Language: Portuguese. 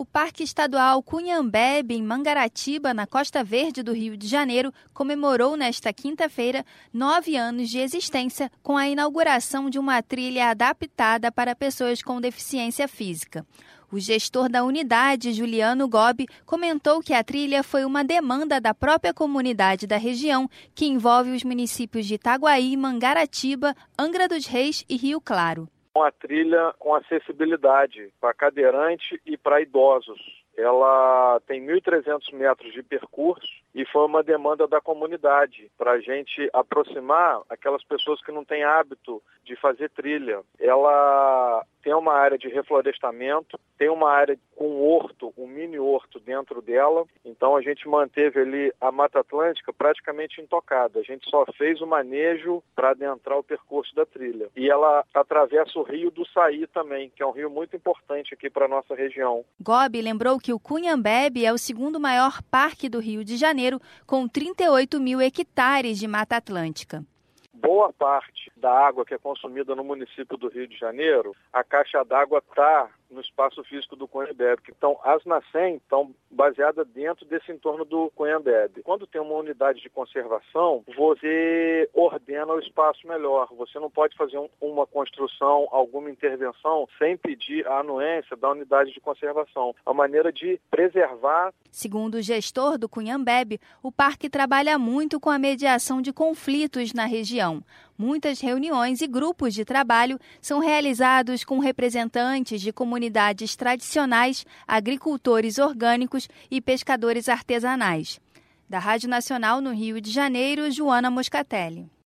O Parque Estadual Cunhambebe, em Mangaratiba, na Costa Verde do Rio de Janeiro, comemorou nesta quinta-feira 9 anos de existência com a inauguração de uma trilha adaptada para pessoas com deficiência física. O gestor da unidade, Juliano Gobi, comentou que a trilha foi uma demanda da própria comunidade da região, que envolve os municípios de Itaguaí, Mangaratiba, Angra dos Reis e Rio Claro. Uma trilha com acessibilidade para cadeirante e para idosos. Ela tem 1.300 metros de percurso e foi uma demanda da comunidade para a gente aproximar aquelas pessoas que não têm hábito de fazer trilha. Ela tem uma área de reflorestamento, tem uma área com horto, um mini horto dentro dela. Então a gente manteve ali a Mata Atlântica praticamente intocada. A gente só fez o manejo para adentrar o percurso da trilha. E ela atravessa o Rio do Saí também, que é um rio muito importante aqui para a nossa região. Gobi lembrou que o Cunhambebe é o segundo maior parque do Rio de Janeiro, com 38 mil hectares de Mata Atlântica. Boa parte da água que é consumida no município do Rio de Janeiro, a caixa d'água está no espaço físico do Cunhambebe. Então, as nascentes estão baseadas dentro desse entorno do Cunhambebe. Quando tem uma unidade de conservação, você ordena o espaço melhor. Você não pode fazer uma construção, alguma intervenção, sem pedir a anuência da unidade de conservação. A maneira de preservar. Segundo o gestor do Cunhambebe, o parque trabalha muito com a mediação de conflitos na região. Muitas reuniões e grupos de trabalho são realizados com representantes de comunidades tradicionais, agricultores orgânicos e pescadores artesanais. Da Rádio Nacional no Rio de Janeiro, Joana Moscatelli.